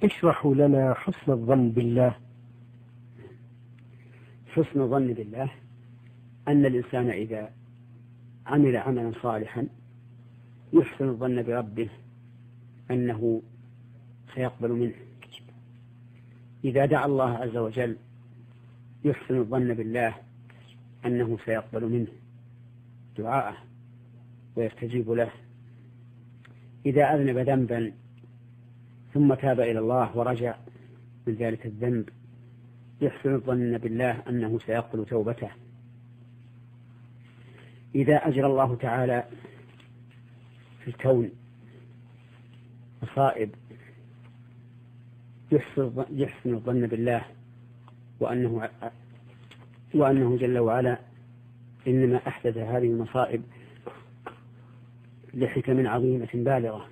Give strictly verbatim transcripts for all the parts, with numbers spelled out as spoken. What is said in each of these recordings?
اشرحوا لنا حسن الظن بالله. حسن الظن بالله أن الإنسان إذا عمل عملا صالحا يحسن الظن بربه أنه سيقبل منه. إذا دعا الله عز وجل يحسن الظن بالله أنه سيقبل منه دعاءه ويستجيب له. إذا أذنب ذنبا ثم تاب إلى الله ورجع من ذلك الذنب يحسن الظن بالله أنه سيقبل توبته. إذا أجرى الله تعالى في الكون مصائب يحسن الظن بالله وأنه, وأنه جل وعلا إنما أحدث هذه المصائب لحكم عظيمة بالغة.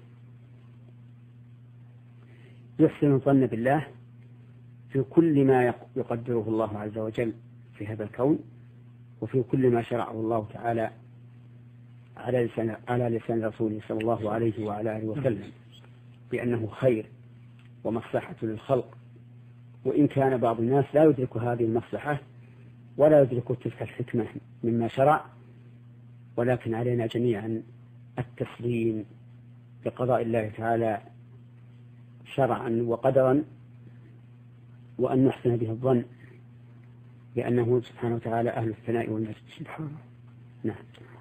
يحسن الظن بالله في كل ما يقدره الله عز وجل في هذا الكون وفي كل ما شرعه الله تعالى على لسان على لسان رسوله صلى الله عليه وعلى آله وسلم بأنه خير ومصلحة للخلق، وإن كان بعض الناس لا يدرك هذه المصلحة ولا يدرك تلك الحكمة مما شرع، ولكن علينا جميعا التسليم لقضاء الله تعالى شرعا وقدرا وأن نحسن به الظن لأنه سبحانه وتعالى أهل الثناء والمجد. نعم.